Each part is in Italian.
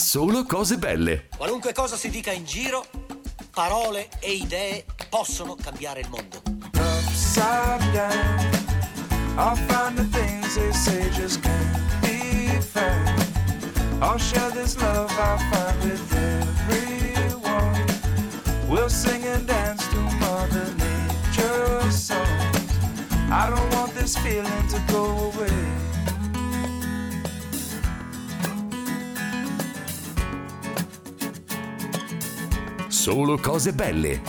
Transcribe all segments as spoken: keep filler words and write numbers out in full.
Solo cose belle. Qualunque cosa si dica in giro, parole e idee possono cambiare il mondo. Upside down, I'll find the things they say just can't be found. I'll share this love I find with everyone. We'll sing and dance to Mother Nature's songs. I don't want this feeling to go away. Solo cose belle.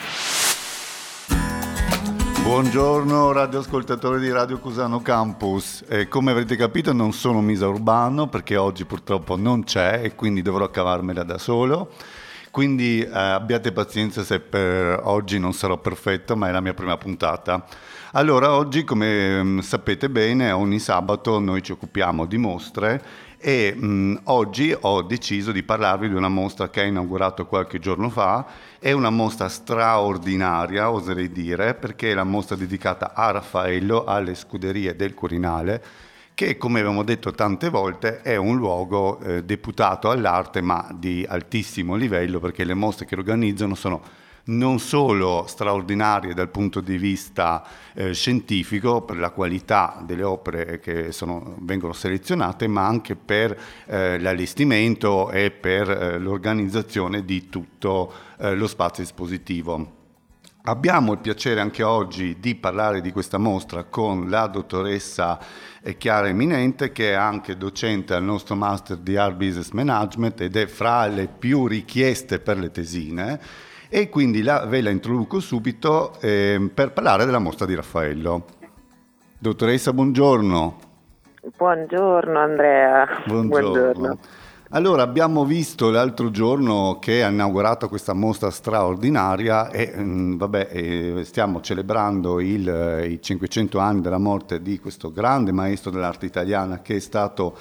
Buongiorno radioascoltatori di Radio Cusano Campus. Eh, come avrete capito non sono Misa Urbano perché oggi purtroppo non c'è e quindi dovrò cavarmela da solo. Quindi eh, abbiate pazienza se per oggi non sarò perfetto, ma è la mia prima puntata. Allora, oggi, come mh, sapete bene, ogni sabato noi ci occupiamo di mostre e mh, oggi ho deciso di parlarvi di una mostra che è inaugurato qualche giorno fa. È una mostra straordinaria, oserei dire, perché è la mostra dedicata a Raffaello, alle scuderie del Quirinale, che, come abbiamo detto tante volte, è un luogo eh, deputato all'arte, ma di altissimo livello, perché le mostre che organizzano sono non solo straordinarie dal punto di vista eh, scientifico, per la qualità delle opere che sono, vengono selezionate, ma anche per eh, l'allestimento e per eh, l'organizzazione di tutto eh, lo spazio espositivo. Abbiamo il piacere anche oggi di parlare di questa mostra con la dottoressa Chiara Eminente, che è anche docente al nostro Master di Art Business Management ed è fra le più richieste per le tesine. E quindi la, ve la introduco subito eh, per parlare della mostra di Raffaello. Dottoressa, buongiorno. Buongiorno Andrea. Buongiorno. Buongiorno. Allora, abbiamo visto l'altro giorno che ha inaugurato questa mostra straordinaria e mh, vabbè, eh, stiamo celebrando il, eh, i cinquecento anni della morte di questo grande maestro dell'arte italiana che è stato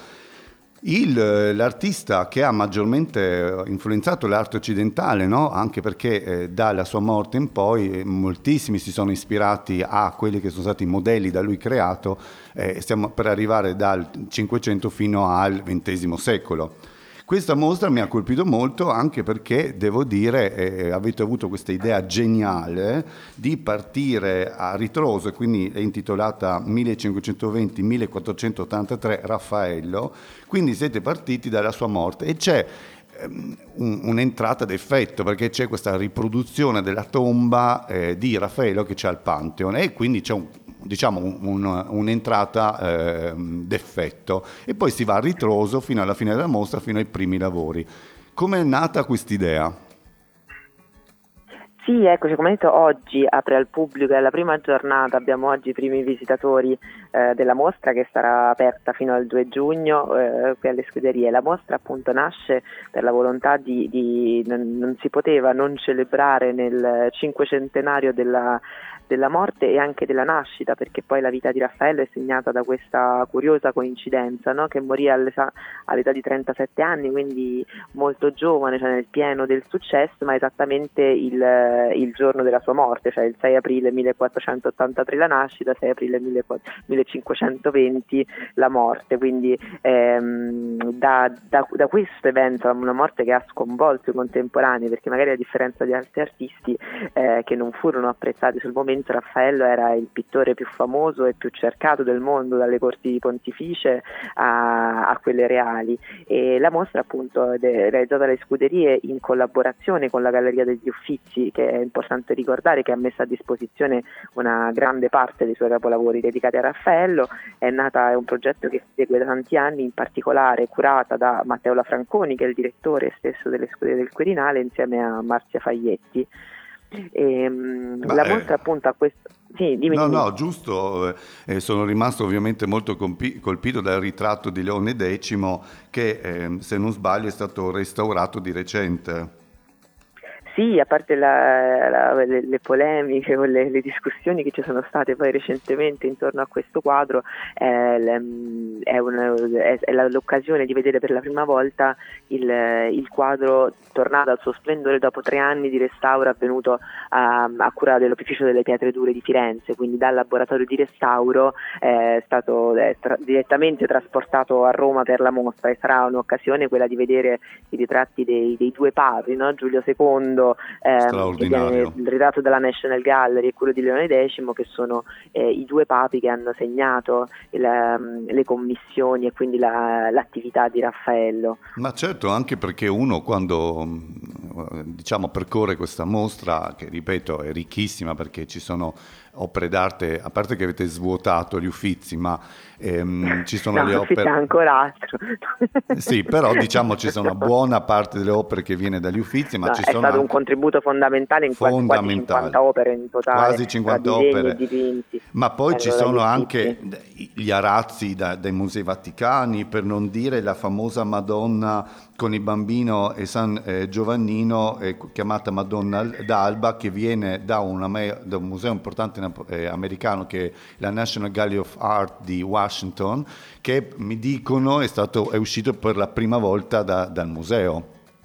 Il, l'artista che ha maggiormente influenzato l'arte occidentale, no? Anche perché eh, dalla sua morte in poi eh, moltissimi si sono ispirati a quelli che sono stati i modelli da lui creato, eh, stiamo per arrivare dal Cinquecento fino al ventesimo secolo. Questa mostra mi ha colpito molto anche perché, devo dire, eh, avete avuto questa idea geniale di partire a ritroso, e quindi è intitolata millecinquecentoventi millequattrocentottantatré Raffaello, quindi siete partiti dalla sua morte e c'è ehm, un, un'entrata d'effetto perché c'è questa riproduzione della tomba eh, di Raffaello che c'è al Pantheon e quindi c'è un diciamo un, un, un'entrata eh, d'effetto e poi si va a ritroso fino alla fine della mostra, fino ai primi lavori. Come è nata quest'idea? Sì, eccoci, come detto, oggi apre al pubblico, è la prima giornata, abbiamo oggi i primi visitatori eh, della mostra che sarà aperta fino al due giugno eh, qui alle scuderie. La mostra appunto nasce per la volontà di, di non, non si poteva non celebrare nel cinquecentenario della della morte e anche della nascita, perché poi la vita di Raffaello è segnata da questa curiosa coincidenza, no? Che morì all'età, all'età di trentasette anni, quindi molto giovane, cioè nel pieno del successo, ma esattamente il, il giorno della sua morte, cioè il sei aprile millequattrocentottantatré la nascita, sei aprile millecinquecentoventi la morte, quindi ehm, da, da, da questo evento, una morte che ha sconvolto i contemporanei, perché magari a differenza di altri artisti eh, che non furono apprezzati sul momento, Raffaello era il pittore più famoso e più cercato del mondo, dalle corti pontificie a, a quelle reali, e la mostra appunto è realizzata dalle scuderie in collaborazione con la Galleria degli Uffizi, che è importante ricordare che ha messo a disposizione una grande parte dei suoi capolavori dedicati a Raffaello. È nata, è un progetto che si segue da tanti anni, in particolare curata da Matteo Lafranconi, che è il direttore stesso delle Scuderie del Quirinale, insieme a Marzia Faglietti. E, Ma la eh, mostra appunto a questo sì, dimmi, no dimmi. no giusto eh, sono rimasto ovviamente molto compi- colpito dal ritratto di Leone X che eh, se non sbaglio è stato restaurato di recente. Sì, a parte la, la, le, le polemiche o le, le discussioni che ci sono state poi recentemente intorno a questo quadro, è, è, una, è, è l'occasione di vedere per la prima volta il, il quadro tornato al suo splendore dopo tre anni di restauro avvenuto a, a cura dell'Opificio delle Pietre Dure di Firenze, quindi dal laboratorio di restauro è stato è tra, direttamente trasportato a Roma per la mostra, e sarà un'occasione quella di vedere i ritratti dei, dei due papi, no? Giulio secondo, ehm, che viene il ritratto della National Gallery, e quello di Leone decimo, che sono eh, i due papi che hanno segnato il, le commissioni e quindi la, l'attività di Raffaello. Ma certo, anche perché uno quando diciamo percorre questa mostra, che ripeto è ricchissima perché ci sono opere d'arte, a parte che avete svuotato gli Uffizi, ma ehm, ci sono no, le opere... c'è ancora altro. Sì, però diciamo ci sono una buona parte delle opere che viene dagli Uffizi, ma no, ci è sono stato anche... un contributo fondamentale in quasi, quasi cinquanta opere in totale, quasi cinquanta opere, dipinti. Ma poi eh, ci sono anche gli arazzi da, dai musei vaticani, per non dire la famosa Madonna con il bambino e San eh, Giovannino, eh, chiamata Madonna d'Alba, che viene da, una, da un museo importante eh, americano, che è la National Gallery of Art di Washington, che mi dicono è, stato, è uscito per la prima volta da, dal museo.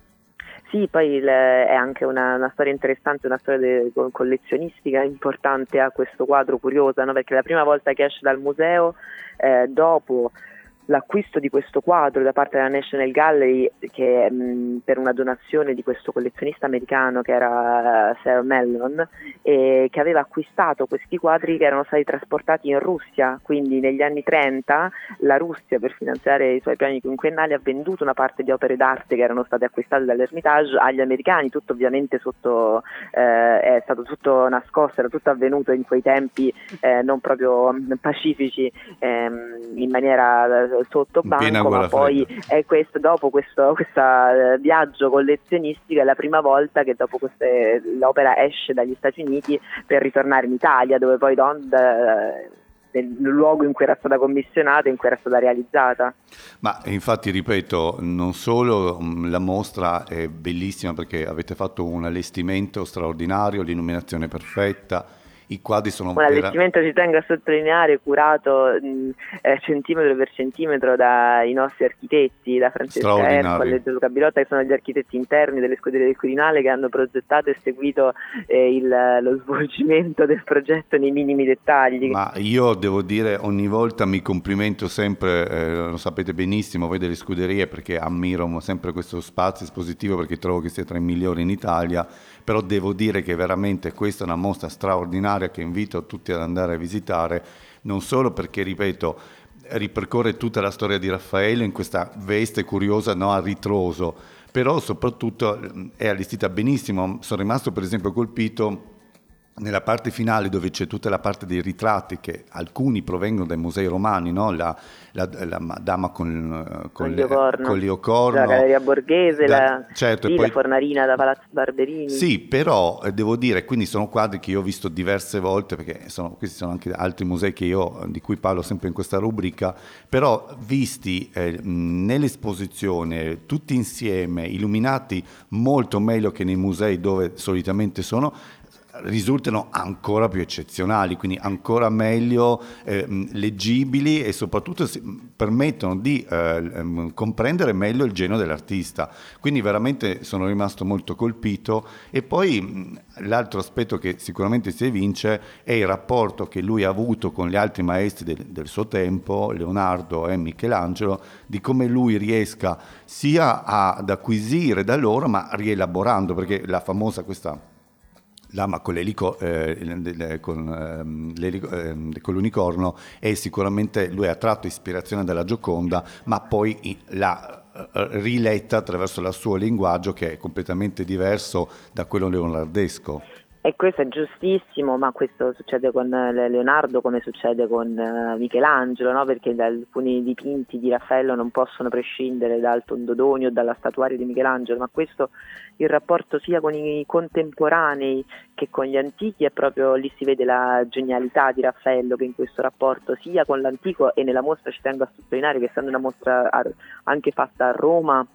Sì, poi il, è anche una, una storia interessante, una storia de, collezionistica importante a questo quadro, curiosa, no? Perché è la prima volta che esce dal museo eh, dopo l'acquisto di questo quadro da parte della National Gallery, che mh, per una donazione di questo collezionista americano che era uh, Sir Mellon, e che aveva acquistato questi quadri che erano stati trasportati in Russia. Quindi negli anni trenta la Russia, per finanziare i suoi piani quinquennali, ha venduto una parte di opere d'arte che erano state acquistate dall'Ermitage agli americani, tutto ovviamente sotto eh, è stato tutto nascosto, era tutto avvenuto in quei tempi eh, non proprio pacifici, ehm, in maniera sotto banco, ma poi è questo, dopo questo questa, uh, viaggio collezionistico è la prima volta che dopo queste, l'opera esce dagli Stati Uniti per ritornare in Italia, dove poi Don uh, nel luogo in cui era stata commissionata, in cui era stata realizzata. Ma infatti ripeto, non solo la mostra è bellissima perché avete fatto un allestimento straordinario, l'illuminazione perfetta, i quadri sono un allestimento, vera... ci tengo a sottolineare, curato mh, eh, centimetro per centimetro dai nostri architetti, da Francesca Ercole e Luca Bilotta, che sono gli architetti interni delle scuderie del Quirinale, che hanno progettato e seguito eh, il, lo svolgimento del progetto nei minimi dettagli. Ma io devo dire, ogni volta mi complimento sempre, eh, lo sapete benissimo voi delle scuderie, perché ammiro sempre questo spazio espositivo, perché trovo che sia tra i migliori in Italia, però devo dire che veramente questa è una mostra straordinaria che invito tutti ad andare a visitare, non solo perché, ripeto, ripercorre tutta la storia di Raffaello in questa veste curiosa, no, a ritroso, però soprattutto è allestita benissimo. Sono rimasto per esempio colpito nella parte finale, dove c'è tutta la parte dei ritratti, che alcuni provengono dai musei romani, no? la, la, la Madama con, con, le, con Leocorno, la Galleria Borghese, da, la, certo, sì, e poi, la Fornarina da Palazzo Barberini. Sì, però eh, devo dire, quindi sono quadri che io ho visto diverse volte, perché sono, questi sono anche altri musei che io, di cui parlo sempre in questa rubrica, però visti eh, nell'esposizione tutti insieme, illuminati molto meglio che nei musei dove solitamente sono, risultano ancora più eccezionali, quindi ancora meglio eh, leggibili, e soprattutto si, permettono di eh, comprendere meglio il genio dell'artista. Quindi veramente sono rimasto molto colpito. E poi mh, l'altro aspetto che sicuramente si evince è il rapporto che lui ha avuto con gli altri maestri del, del suo tempo, Leonardo e Michelangelo, di come lui riesca sia a, ad acquisire da loro, ma rielaborando, perché la famosa questa Lama con, l'elico, eh, con, eh, l'elico, eh, con l'unicorno, e sicuramente lui ha tratto ispirazione dalla Gioconda, ma poi l'ha eh, riletta attraverso il suo linguaggio, che è completamente diverso da quello leonardesco. E questo è giustissimo, ma questo succede con Leonardo come succede con Michelangelo, no? Perché alcuni dipinti di Raffaello non possono prescindere dal Tondodonio o dalla statuaria di Michelangelo, ma questo, il rapporto sia con i contemporanei che con gli antichi, è proprio lì si vede la genialità di Raffaello, che in questo rapporto sia con l'antico, e nella mostra ci tengo a sottolineare che, essendo una mostra anche fatta a Roma, eh,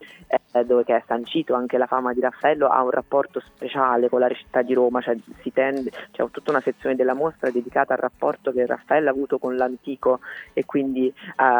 dove che è sancito anche la fama di Raffaello, ha un rapporto speciale con la città di Roma, cioè si tende, c'è tutta una sezione della mostra dedicata al rapporto che Raffaello ha avuto con l'antico, e quindi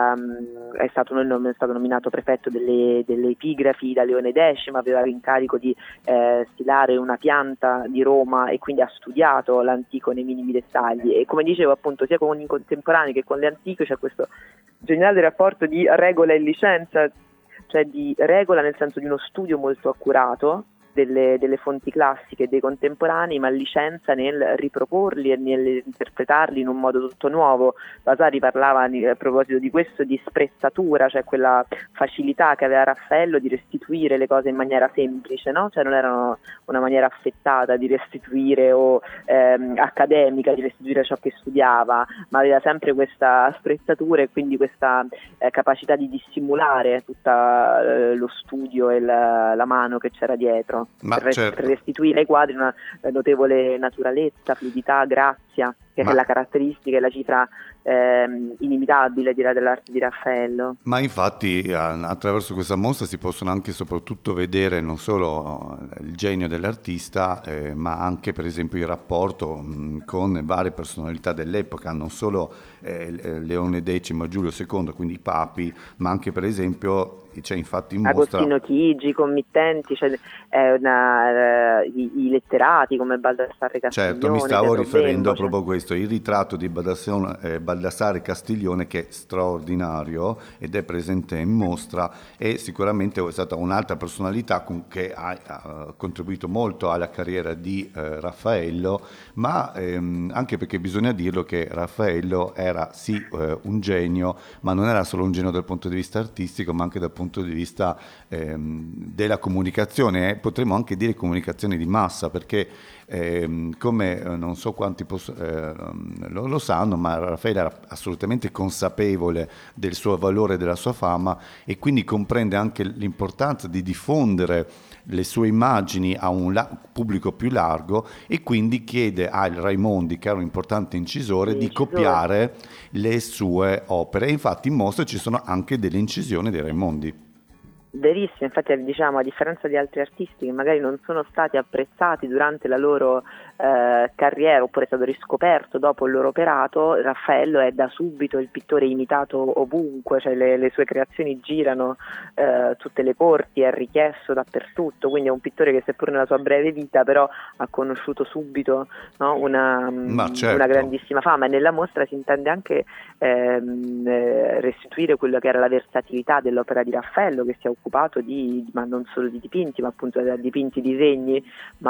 um, è, stato, è stato nominato prefetto delle, delle epigrafi da Leone X, aveva l'incarico di eh, stilare una pianta di Roma e quindi ha studiato l'antico nei minimi dettagli, e come dicevo appunto sia con i contemporanei che con le antiche c'è questo geniale rapporto di regola e licenza, cioè di regola nel senso di uno studio molto accurato delle, delle fonti classiche e dei contemporanei, ma licenza nel riproporli e nell'interpretarli in un modo tutto nuovo. Vasari parlava a proposito di questo di sprezzatura, cioè quella facilità che aveva Raffaello di restituire le cose in maniera semplice, no? Cioè non era una maniera affettata di restituire o ehm, accademica di restituire ciò che studiava, ma aveva sempre questa sprezzatura e quindi questa eh, capacità di dissimulare tutto eh, lo studio e la, la mano che c'era dietro. Ma per, certo. per restituire ai quadri una notevole naturalezza, fluidità, grazia, che Ma... è la caratteristica e la cifra ehm, inimitabile direi dell'arte di Raffaello. Ma infatti attraverso questa mostra si possono anche e soprattutto vedere non solo il genio dell'artista, eh, ma anche per esempio il rapporto mh, con varie personalità dell'epoca, non solo eh, Leone X, Giulio secondo, quindi i papi, ma anche per esempio c'è infatti in mostra Agostino Chigi, i committenti, cioè, eh, una, uh, i, i letterati come Baldassarre Castiglione. Certo, mi stavo Pietro riferendo Bembo, proprio a cioè... questo, il ritratto di Baldassare, eh, Baldassare Castiglione, che è straordinario ed è presente in mostra, e sicuramente è stata un'altra personalità con, che ha, ha contribuito molto alla carriera di eh, Raffaello, ma ehm, anche perché bisogna dirlo che Raffaello era sì eh, un genio, ma non era solo un genio dal punto di vista artistico, ma anche dal punto di vista ehm, della comunicazione, eh, potremmo anche dire comunicazione di massa, perché ehm, come eh, non so quanti poss- eh, lo, lo sanno, ma Raffaello era assolutamente consapevole del suo valore e della sua fama, e quindi comprende anche l'importanza di diffondere le sue immagini a un la- pubblico più largo, e quindi chiede al Raimondi, che era un importante incisore, L'incisore. di copiare le sue opere, e infatti in mostra ci sono anche delle incisioni dei Raimondi. Verissimo, infatti diciamo a differenza di altri artisti che magari non sono stati apprezzati durante la loro eh, carriera oppure è stato riscoperto dopo il loro operato, Raffaello è da subito il pittore imitato ovunque, cioè le, le sue creazioni girano eh, tutte le corti, è richiesto dappertutto, quindi è un pittore che seppur nella sua breve vita però ha conosciuto subito, no, una, certo. una grandissima fama, e nella mostra si intende anche ehm, eh, restituire quello che era la versatilità dell'opera di Raffaello, che si è occupato di, ma non solo di dipinti, ma appunto da dipinti, disegni,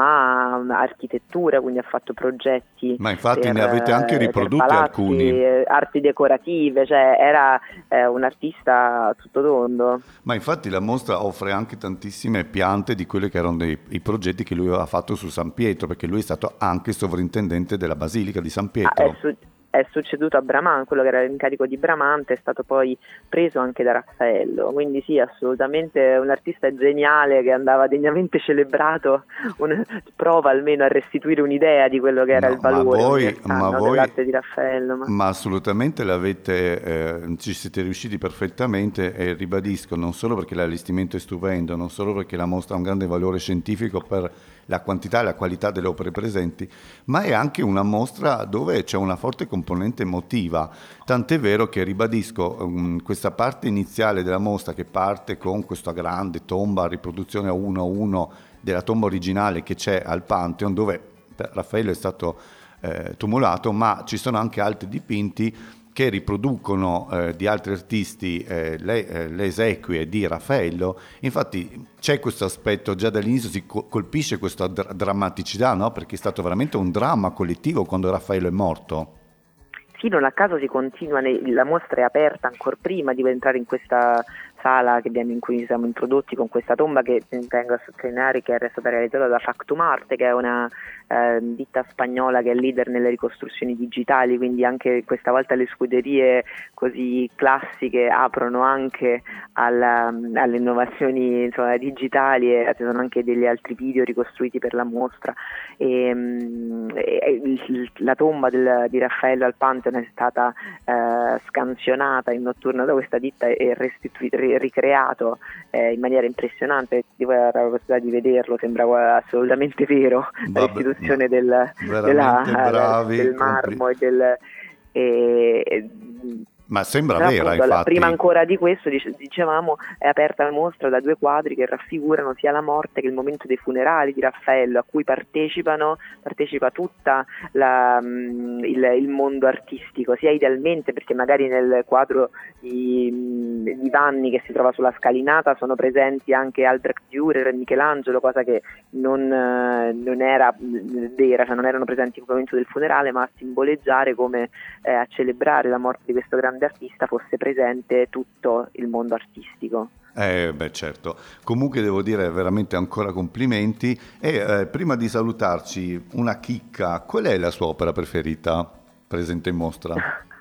ma architettura, quindi ha fatto progetti. Ma infatti per, ne avete anche riprodotti palazzi, alcuni. Arti decorative, cioè era eh, un artista tutto tondo. Ma infatti la mostra offre anche tantissime piante di quelli che erano dei, i progetti che lui aveva fatto su San Pietro, perché lui è stato anche sovrintendente della Basilica di San Pietro. Ah, è, su- è succeduto a Bramante, quello che era l'incarico di Bramante è stato poi preso anche da Raffaello, quindi sì, assolutamente un artista geniale che andava degnamente celebrato, un, prova almeno a restituire un'idea di quello che era No, il valore ma voi, ma voi, dell'arte di Raffaello. Ma, ma assolutamente l'avete, eh, ci siete riusciti perfettamente, e ribadisco, non solo perché l'allestimento è stupendo, non solo perché la mostra ha un grande valore scientifico per la quantità e la qualità delle opere presenti, ma è anche una mostra dove c'è una forte componente emotiva, tant'è vero che, ribadisco, um, questa parte iniziale della mostra, che parte con questa grande tomba, riproduzione a uno a uno della tomba originale che c'è al Pantheon, dove Raffaello è stato eh, tumulato, ma ci sono anche altri dipinti che riproducono eh, di altri artisti eh, le, eh, le esequie di Raffaello. Infatti c'è questo aspetto, già dall'inizio si co- colpisce questa dr- drammaticità, no? Perché è stato veramente un dramma collettivo quando Raffaello è morto. Sì, non a caso si continua, nei, la mostra è aperta ancora prima di entrare in questa sala che abbiamo, in cui siamo introdotti con questa tomba, che tengo a sottolineare che è stata realizzata da Factum Arte, che è una eh, ditta spagnola che è leader nelle ricostruzioni digitali, quindi anche questa volta le scuderie così classiche aprono anche alla, alle innovazioni, insomma, digitali, e ci sono anche degli altri video ricostruiti per la mostra. E, e, la tomba del, di Raffaello al Pantheon è stata eh, eh, scansionata in notturna da questa ditta e restitu- ricreato eh, in maniera impressionante. Di la possibilità di vederlo, sembra assolutamente vero. La restituzione del, della, bravi, del marmo e del... E, e, Ma sembra Però vera, appunto, infatti. Prima ancora di questo, dice, dicevamo, è aperta la mostra da due quadri che raffigurano sia la morte che il momento dei funerali di Raffaello, a cui partecipano, partecipa tutta la, mh, il, il mondo artistico, sia idealmente, perché magari nel quadro di, di Vanni che si trova sulla scalinata sono presenti anche Albrecht Dürer e Michelangelo, cosa che non, non era vera, cioè non erano presenti in quel momento del funerale, ma a simboleggiare come eh, a celebrare la morte di questo grande artista fosse presente tutto il mondo artistico. Eh, beh, certo. Comunque devo dire veramente ancora complimenti. E eh, prima di salutarci, una chicca, qual è la sua opera preferita presente in mostra?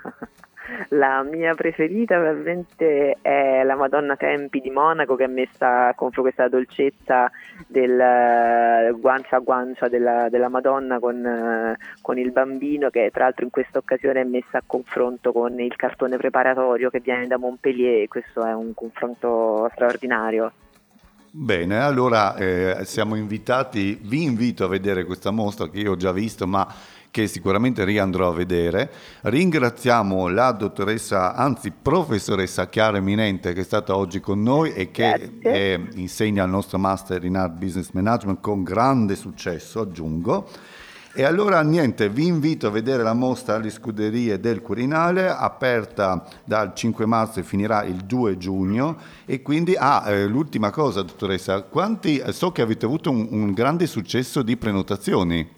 La mia preferita veramente è la Madonna Tempi di Monaco, che è messa con questa dolcezza del uh, guancia a guancia della, della Madonna con, uh, con il bambino, che tra l'altro in questa occasione è messa a confronto con il cartone preparatorio che viene da Montpellier, e questo è un confronto straordinario. Bene, allora eh, siamo invitati, vi invito a vedere questa mostra che io ho già visto, ma che sicuramente riandrò a vedere. Ringraziamo la dottoressa, anzi professoressa Chiara Eminente, che è stata oggi con noi e che eh, insegna il nostro Master in Art Business Management con grande successo, aggiungo. E allora niente, vi invito a vedere la mostra alle Scuderie del Quirinale, aperta dal cinque marzo e finirà il due giugno. E quindi, ah, eh, l'ultima cosa, dottoressa, quanti, so che avete avuto un, un grande successo di prenotazioni.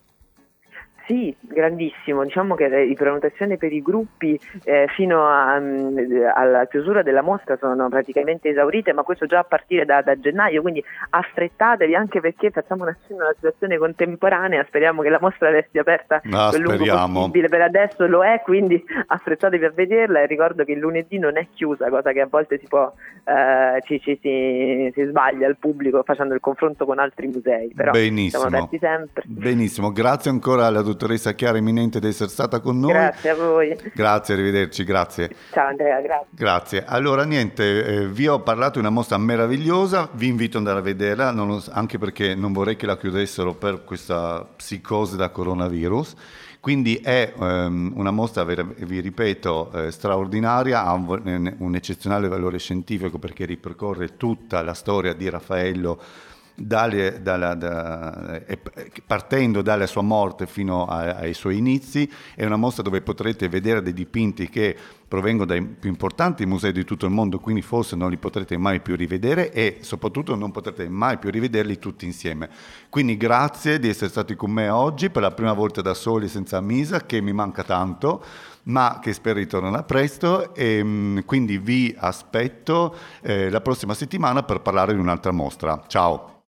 Sì, grandissimo. Diciamo che le prenotazioni per i gruppi eh, fino a, um, alla chiusura della mostra sono praticamente esaurite, ma questo già a partire da, da gennaio, quindi affrettatevi, anche perché facciamo una, una situazione contemporanea, speriamo che la mostra resti aperta ah, per lungo possibile, per adesso lo è, quindi affrettatevi a vederla, e ricordo che il lunedì non è chiusa, cosa che a volte si può eh, ci, ci, si, si sbaglia al pubblico facendo il confronto con altri musei, però benissimo, siamo aperti sempre. Benissimo, grazie ancora alla dottoressa Chiara Eminente di essere stata con noi. Grazie a voi. Grazie, arrivederci, grazie. Ciao Andrea, grazie. Grazie. Allora niente, eh, vi ho parlato di una mostra meravigliosa, vi invito ad andare a vederla, non lo, anche perché non vorrei che la chiudessero per questa psicosi da coronavirus. Quindi è um, una mostra, vi ripeto, eh, straordinaria, ha un, un eccezionale valore scientifico perché ripercorre tutta la storia di Raffaello, Dalle, dalla, da, partendo dalla sua morte fino a, ai suoi inizi. È una mostra dove potrete vedere dei dipinti che provengono dai più importanti musei di tutto il mondo, quindi forse non li potrete mai più rivedere e soprattutto non potrete mai più rivederli tutti insieme. Quindi grazie di essere stati con me oggi per la prima volta da soli senza Misa, che mi manca tanto, ma che spero ritornerà presto, e quindi vi aspetto eh, la prossima settimana per parlare di un'altra mostra. Ciao!